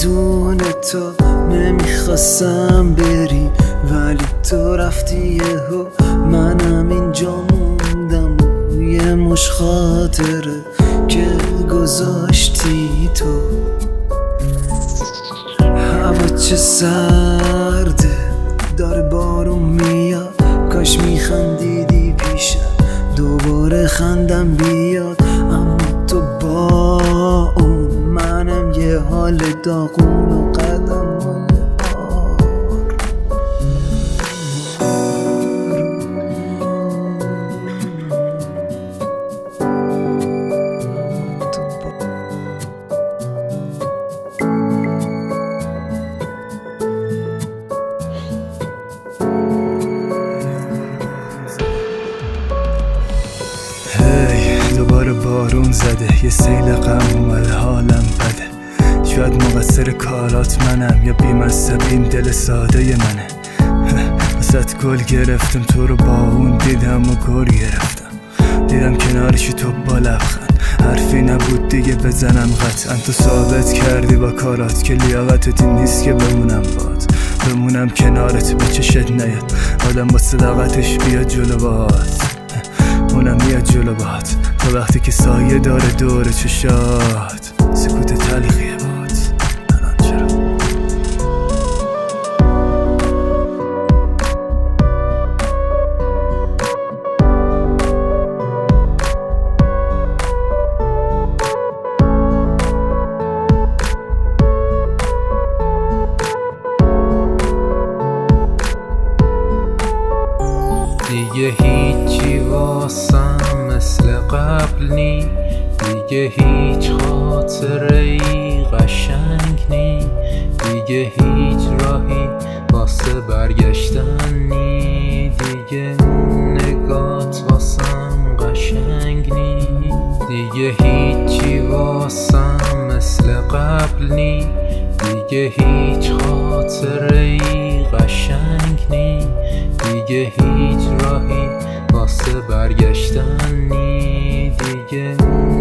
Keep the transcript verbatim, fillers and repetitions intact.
بدون تو نمیخواستم بری، ولی تو رفتی یهو، منم اینجا موندم و یه مش خاطره که گذاشتی تو. هوا چه سرده، داره بارون میاد، کاش میخندیدی پیشم دوباره خندم بیاد. اما تو با اون، منم یه حال داغون و قدم دوباره بارون زده، یه سیل غم اومده، حالم بده. شاید مقصر کارات منم، یا بی‌مذهبیم دل ساده منه. واسه گل گرفتم، تو رو با اون دیدم و گل گرفتم. دیدم کنارشی تو با لبخند، حرفی نبود دیگه بزنم قطعا. تو ثابت کردی با کارات که لیاقتت این نیست که بمونم باد، بمونم کنارت به چشت نیاد. آدم با صداقتش بیاد جلو باد، اونم میاد جلو باد. تا وقتی که سایه داره دور چشات، سکوت تلخیه باد. الان چرا؟ دیگه هیچی واسم مثل قبل نی، دیگه هیچ خاطره ای قشنگ نی، دیگه هیچ راهی واسه برگشتن نی، دیگه نگات واسم قشنگ نی. دیگه هیچی واسم مثل قبل نی، دیگه هیچ خاطره ای قشنگ نی، دیگه هیچ راهی واسه برگشتن نی، دیگه